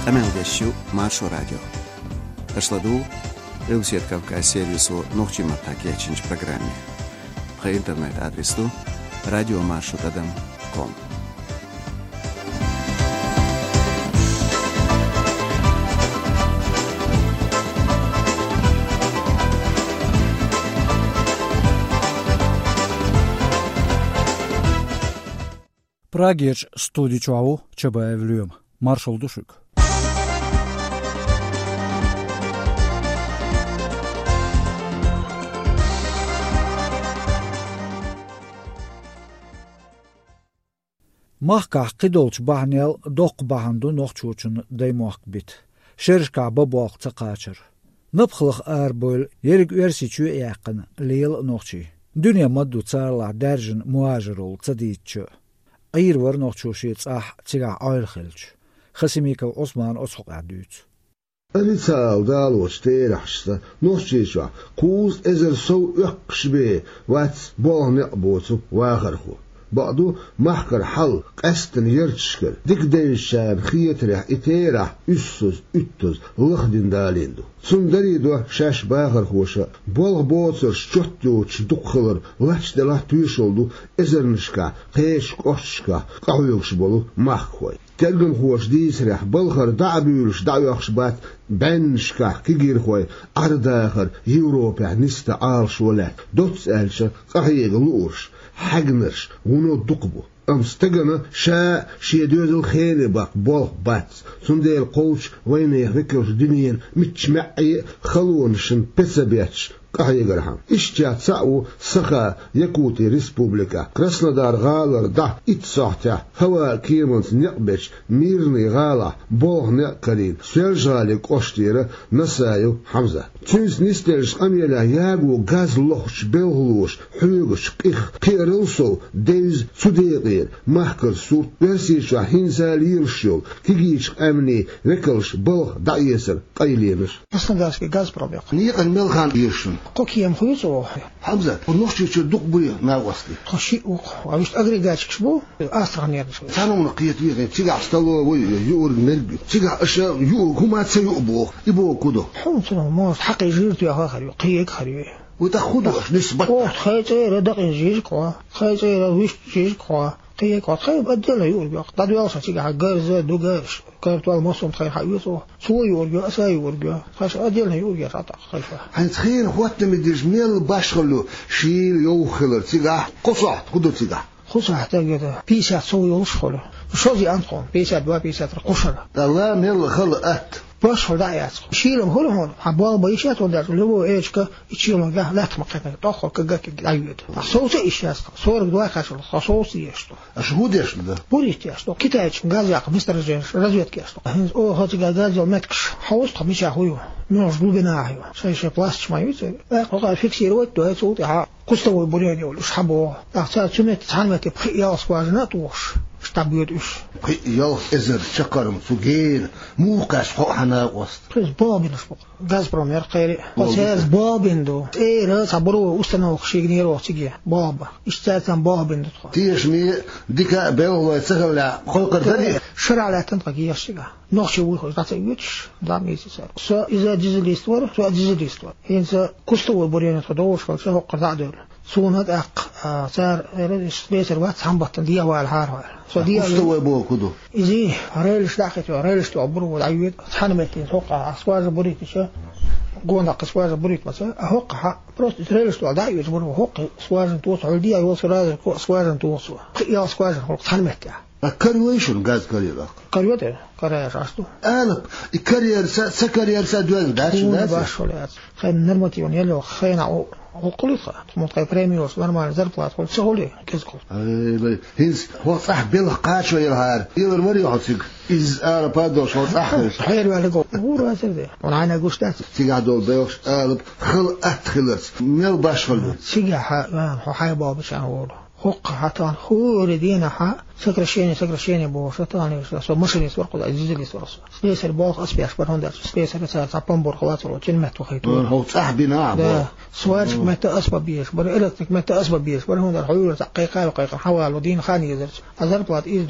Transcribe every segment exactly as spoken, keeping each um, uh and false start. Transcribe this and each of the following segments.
Амелдещу Маршо радио. Ашладу Элсиеткавка сервису Нохчи Маттаки Ячинч программе. По интернет-адресу радиомаршрутадам точка ком. Прагеч студичуаву чабаевлюем. Маршал Душик. Mahkah qidolç bahnel doq bahandu noqçuçun daymoq bit. Şerşka babaq çaqaçır. Nıpxlıq arbol yerik versiçü yaqın leel noqçi. Dünya maddu çarla derjin muajirul çaditçü. Ayır var noqçuşi çah çiga ayrxılç. Xasimika Osman osq adüç. Alitsal daloç teraxsta noqçiçwa quz ezer sow uqshbe wat boğne boçu waqarxu. بعضو محكر حل قستن يرتشكر ديك ديشان خيترح اتيرح اسوس اتوز لخدين داليندو سندريدو شاش باغر خوشا بولغ بوصر شوتو تشدوخلر لاش دلاح تويشولدو ازرنشكا قيش قوشكا قهويوش بولو محكوي تلقن خوش ديسرح بلغر دعبيولش دعويوش بات بنشكا كيجير خوي ارداخر يوروبيا نستا عالش ولات دوتس الشا قهيق لورش حجنرش ونو دقبو امستجنا شا شيدوز الخير باق بول باتس سنديل قوش وين يهكرش دنيا متشمعي خلونشن بسبيتش قهيجرهم اشتيا تساو سخا يكوتي ريسبوبليكا كراسنودار غالر دا اتساحتا هوا كيمونس نقبش ميرني غالا بوغ نقرين سيرجالي قوشتيرا نسايو حمزة تنس نستيرش اميلا ياغو غاز لوخش بلغلوش حيوغش قيخ قيرلسو ديز سوديقير محكر سورت برسيشا هنسا ليرشيول كيجيش امني ركلش بلغ دايسر قيلينش Краснодарский газ пробег. نيق الملخان يرشن Какие мхуицу? حمزة ونوشي شو دق بيا ناوستي Хоши ух. А вишь агрегатчик шбу? Астрахнердиш. تانو نقيت ويغي تيجا استلو وي يور نرجع تيجا أشا يور هما تسيو بو يبو كودو حمصنا ما حقي جيرت يا خاري قيك خاري وتاخدوش نسبة أوه خيتي دقين جيج كوا خيتي ويش جيج كوا قيك كوا خيب أدل يور بيا قد يوصل تيجا جرز دوغاش كارتوال مصوم خير حيوسو سو يور بيا أسا يور بيا خاش أدل يور بيا تعطى خيفة هنتخيل خوات مديش ميل باشخلو شيل يوخلر تيجا قصعت خدو تيجا خصوصا حتى كده بيسات سو يوصل شو زي أنتم بيسات دوا بيسات قشرة الله ميل خلقت باش خدايات شيلهم هون هون حبال بيشات ولا لو ايش ك يشيلهم لا لا تمقنا تاخذ كجاك عيود صوت ايش يا صور دوا خاص خصوص يشتو اشهود يش ده بوريت يشتو كتاج غازيق مستر رجعت كيشتو او هات غازيل ماتكش حوست خمسة هو مش بلبنا هو شيء شيء بلاستيك ما يصير اقرا فيكسيروت ده صوت ها قصوا بوريني ولا شحبوا احسن سمعت تعلمت بخيا اسواجنا توش شتابيوت ايش يلا ازر شكرم سجين مو كاش حنا وسط بس بابين اسبق غاز برومير قيري بس بابين دو ايه راس عبرو استنو خشيغني روح تيجي بابا اشتاتن بابين دو تيش مي ديكا بيو تسهل خلق الدنيا شرع لا تنطق يشيغا نوخشي ويخ تاتيوتش داميس سو اذا ديزليست ور سو ديزليست ور انت كستو بورينا تدوش فشو قردا دول سونات اق صار ريش بيتر وات حنبط دي وال هار سو دي استوى بو كدو ايزي ريلش داخت ريلش تو عبرو العيود حنمتين توقع اسواج بريت شو قونا قسواج بريت مثلا هوقع بروست ريلش تو دايو جبرو هوق اسواج توصل دي يوصل هذا اسواج توصل يا اسواج حنمت كاريويشن غاز كارير كاريوت كارير راستو انا الكارير سكارير سادوان داش داش باش ولا خاين نرمتي ونيلو خاين وقليخة مطقي بريميوس ورمان زربلات قلت سهولي كيزكو اي هينس هو صح بالقاش ويرهار يور مري يحطك از ار بادوش هو صح حير والقو هو راسل ونعنا غوشتات سيغادول بيوش قالب خل اتخلص ميل باش خلو سيغا هو حي باب شان هو حق حتى هو ردينا حق سكرشيني سكرشيني بو شطاني سو مشري سورق عزيز لي سورس سبيس الباق اسبي اخبار هوند سبيس رسا صابون بورقوات وجنمت وخيتو هو صاحبي نعم سواج متى اسبب بيش بر الكتريك متى اسبب بيش بر هوند الحلول تحقيقا وقيقا حوالو دين خاني يزرج ازرت وات ايز دعاء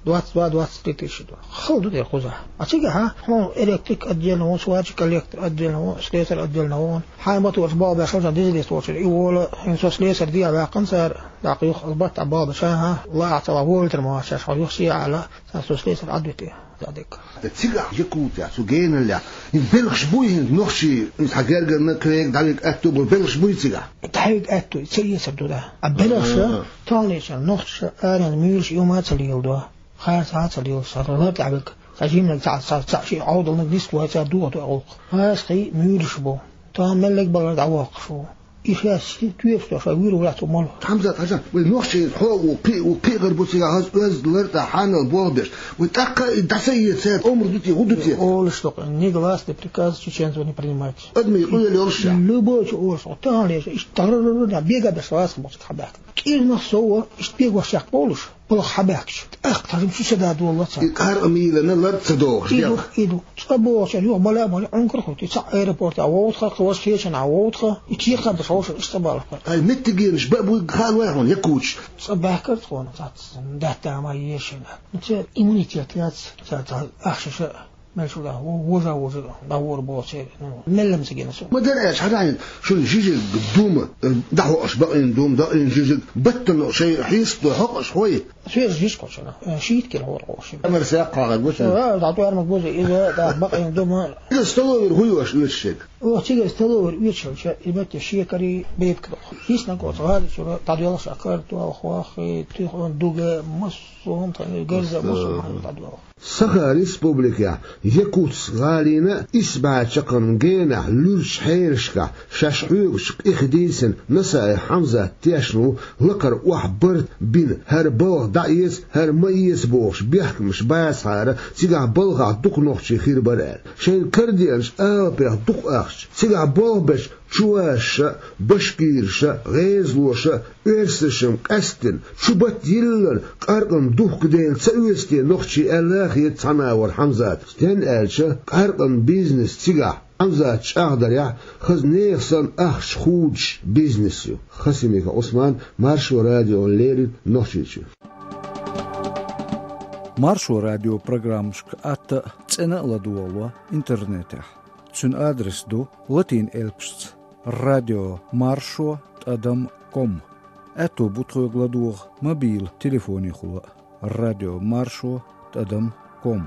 двадцать два двадцать три тысячи долларов. Халду ты хуза. А чего ха? Ну, электрик отдельно, он сварщик электр отдельно, слесарь отдельно он. Хай мотор бал башажа дизель створчер. И вол инсо слесарь دي على قنصر دقيق البط عباد شاها لا اعتبر وولتر ما شاش يخشي على سوسليسر عدوتي ذلك تيجا يكوت سوجين لا يبلغش بوي نخشي حاجه نكريك دالك اكتب بلغش بوي تيجا تحيق اتو تسيي سبدو ده ابلغش تانيش نخش انا ميلش يوم تسليل ده خير ساعه تسليل صار تعبك ساجين لك ساعه ساعه شيء عوض لك ديست وهذا دو تو هاستي ميلش بو تعمل لك بلغ عواق شو إيش تويفتو شوير ولا تمال حمزة حسن والنخشي حق وقي وقي غربوسي هاز أز لرتا حانل بوردش وتأكل دسية سات عمر دوتي غدوتي أول شيء не гласный приказ чеченцев не принимать. أدمي يقول لي أرشة любой أول تعالى اشتغل بيجا بسواس مش حباك كيرنا سوا اشتبيج وشاك بولش بلا حباكش أخ ترى شو سداد والله صار كار أميلة نلرت صدوق إيدو إيدو تقبل شو اليوم ملا ملا عنكر خوتي صع إيربورت عوض خا قواس فيش أنا عوض خا يتيخ بس عوض استبال هاي متجينش بقى خال واحد يكوش صباح كرت خونا صات ده تاما يشنا أنت إيمونيتيات يات صات أخش ماشي لا وجا وجا دور بوسير ملم سجينا سو ما دريش حدا شو جيجي قدومه دعوه اشباقين دوم دقين جيجي بطل شيء حيص حق شويه شو جيش كوشنا شيت كده هو روشي امر ساق على جوش اه تعطوا ارمك جوز اذا ده بقين دوم استلور هو واش وشك هو تيجي استلور ويتش يبقى الشيء كري بيب كده هيس نقول هذا شو تعديل شكر تو اخواخي تيخون دوغ مصوم جرزه مصوم تعديل سخا ريسبوبليكا يكوت غالينا إسبع شقن جينا لورش حيرشكا شاشعوش إخديسن نسا حمزة تيشنو لقر وحبرت بين هر بوغ دعيس هر ميس بوغش بيحكمش باس هار سيقع بلغع دوق نوخشي خير برال شين كردينش آل بيح دوق أخش سيقع بلغبش شواش بشكيرش غيزلوش إرسشم قستن شبت يلن قارقن دوق دين سأوستي نوخشي ألاخي يتعناور حمزات ستين ألشة قارقن بيزنس تيقع حمزات شاهدر يع خز نيخسن أخش خوش بيزنسيو خسيميك عثمان مارشو راديو ليرين نوخشيشو مارشو راديو برنامجك أت تسنة لدولة إنترنته تسن أدرس دو لاتين إلبشت راديو مارشو تأدم كوم أتو بطرق لدوغ موبيل تليفوني خلا راديو مارشو تأدم كوم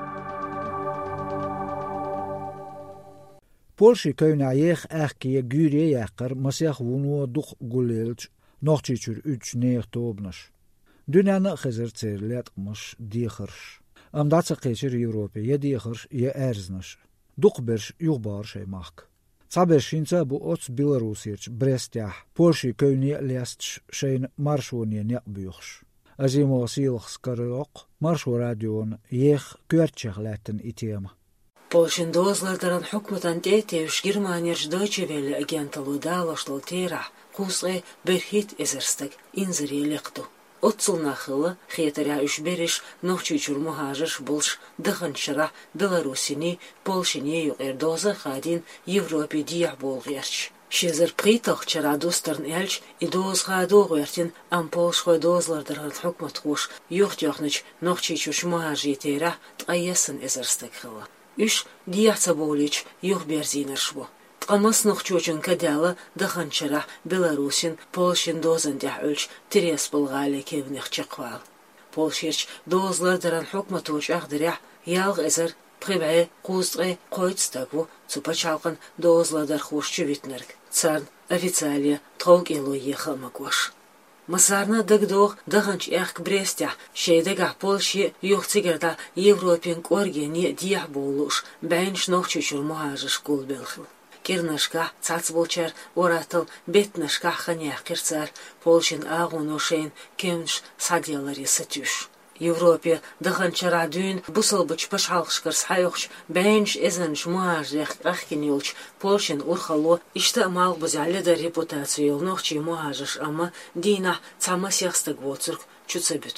بولشي كونا يخ أخكي جوري يقر مسيخ ونو دوخ قوليلج نوختيشور üç نيخ توبنش دنيانا خزر تسيرليات مش ديخرش أم داتسا قيشر يوروبي يا ديخرش يا أرزنش دوخ برش يغبار شي ماك صابرشينسا بو أوتس بيلاروسيرش بريستياح بولشي كوني ليستش شين مارشوني نيقبيوخش أزيمو سيلخ سكاريوق مارشو راديون يخ كوارتشيخ لاتن إتيما Polşin dozlardan hükmüten teytiş Germaniyaj Deutsche Welle agentalı dağlaştıl terah kusqe berhit ezerstek inzeri lektu. Otsul nahılı xetarya üç beriş nohçuçur muhajir bulş dıxınçıra Belarusini Polşini yuqer doza xadin Evropi diyah bolğerç. Şezer pritoq çara dostarn elç idoz xado qoyartin am Polş qoy dozlardan hükmet qoş yoxtyoxnıç nohçuçur muhajir terah tqayasın ezerstek xılı. Üç diyahsa boliç yox berzinirşbu. Tqamas noxçuçun kadala dıxınçıra Belarusin Polşin dozan deh ölç tres bulğali kevnix çıqval. Polşirç dozlardan hükmetoç ağdırah yalq ezer pribə qusqe qoytstagvu çupaçalqın dozladar xoşçu vitnerg. Tsarn oficialiya tqoq elo yexalmakoş. Масарна дагдох даханч эх Брестя, шейдега Полши юхцигарда Европен коргени диях болуш, бэнш нохчучур муажиш кулбелхил. Кирнашка цацболчар оратыл бетнашка ханях кирцар, Полшин агуношен кемш садьялари сатюш. Европе даханчара дюн бусылбыч пашалхшкарс хайохч, бэнш эзэнш муажих ахкинюлч, Полшин урхало ишта мал бузаледа репутацию нохчи муажиш, ама дина цама сехстаг воцурк чуцебютур.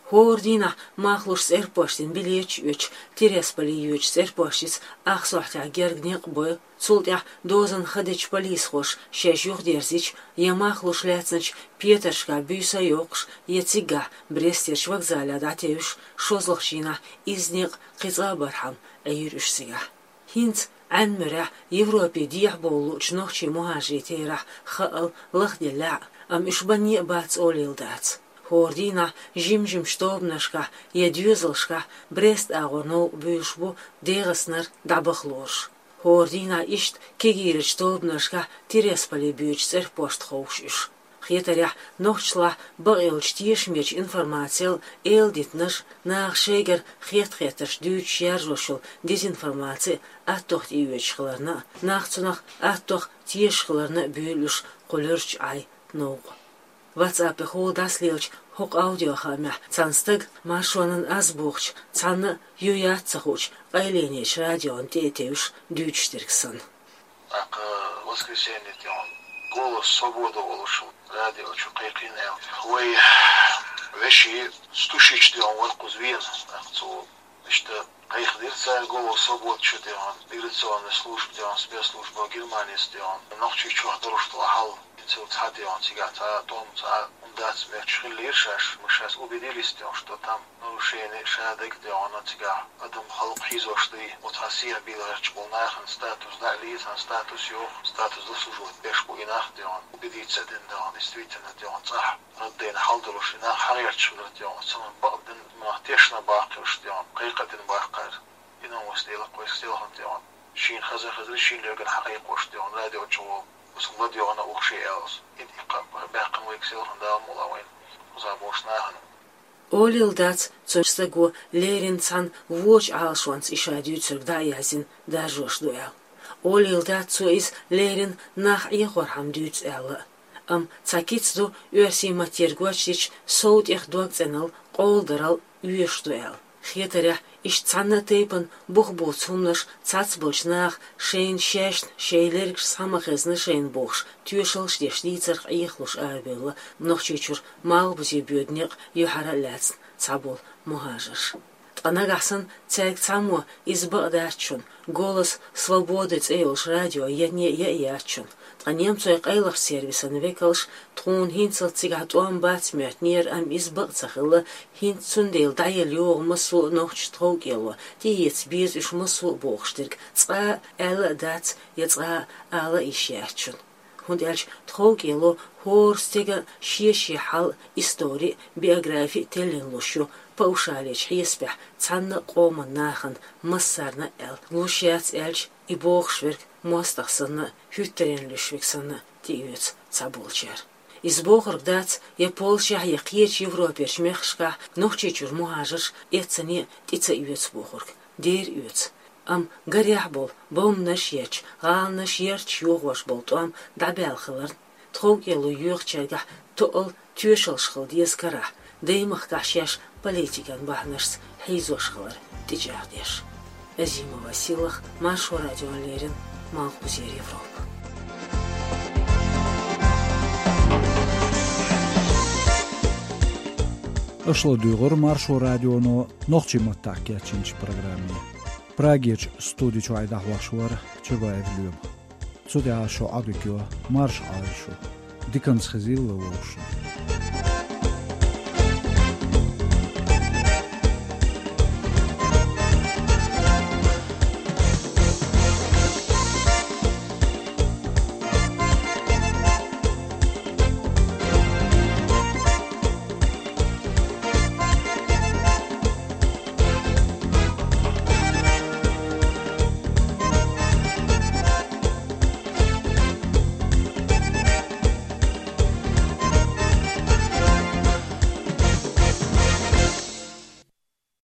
Хордина махлуш серпоштин билеч үч Тиресполи үч серпоштис ахсохтя гергнек бой цултя дозан хадич полис хош шешюх дерзич я махлуш ляцнач Петершка бюса йокш ецига Брестерч вокзаля датеуш шозлохшина изнек кыза бархам эйрүшсига хинц анмера Европе диях болу чнохчи мухажитера хал лахдела ам ишбани бац олилдац Хордина жим-жим штобнашка, едюзлшка, Брест агорнол бюшбу, дегаснар дабахлош. Хордина ишт кегире штобнашка, Тиресполи бюч серпошт хоушиш. Хетаря нохчла багилч тиешмеч информациел элдитнаш нах шегер хет-хеташ дюч яржошул дезинформация аттох тиюечхларна, нахцунах аттох тиешхларна бюлюш колерч ай ног. WhatsApp хол даслилч хок аудио хамя цанстыг маршонын азбухч цаны юяцахуч айленеш радион тетевш дючтергсон. Ак воскресенье тем голос свободы улушил радио чукайкинел. Ой вещи стушич тем вот кузвен акцу что кайхдирца голос свободы чудеон миграционная служба тем спецслужба Германии тем ночью чухдорушла хал Цадион цигата том за ундац мерчхилиршаш мы сейчас убедились в том, что там нарушение шадек диона цига адам халк хизошты мутасия биларч болнахан статус дализан статус ё статус заслуживает бешку инах дион убедиться ден дион действительно дион цах радден халдурушина харьерч дион саман баден махтешна бахтуш дион кайкатен бахкар инон вастела койстелхан дион шин хаза хаза шин леген хакиқош дион радио чо Сумма диона ухшиэлс. Идика бэкэн вэксэл хандаа мулавайн. Узабошнахан. Олилдац цочсагу лерин цан воч алшванс ишадюцерг да язин дажош дуял. Олилдац цуис лерин нах ихорхам дюц элла. Ам цакицду уэрси матергуачич соут их дуакцэнал қолдырал уэш дуял. Хетаря иш цанна тейпан бух-бух цумнаш цацбочнах шейн шешн шейлерг самахезны шейн бухш тюшел штешлицерх ихлуш арбелла мнохчичур малбузи бюднег юхара ляцн цабул мухажаш. Танагасан цайк цаму избадачун голос свободы цейлш радио ядне яячун. Немцойк эйлах сервисан векалш трун хинцел цигат он бацмет нер ам избацахла хинцундел дайел йог масу нохч трогело диец биз иш масу бохштирк ца эл дац яца ала ишячун хундельч трогело хорстега шиши хал истори биографи теллинлушу паушалич хиспех цанна qoма нахан массарна эл лушяц элч и бохшверк мостахсана хюттеренлюшвиксана тиюц цабулчар. Из бохоргдац я полша я кьеч Европеш мехшка нохчичур мухажаш эцани тица юц бохорг. Дер юц. Ам гарях бол бом наш еч гал наш ерч югош бол том дабелхлар. Трогелу юрчага тол тюшелшхыл дескара. Деймах кашяш политикан бахнашс хейзошхлар тижахдеш. Азимова силах Машу радио Лерин Малкузер Европа. Ошло дюгор Маршу радионо нохчиматтак ячинч программе. Прагеч студичу айдахвашвар чебаев люб. Цудя шо адукио марш айшу. Диканс хазил ловошн.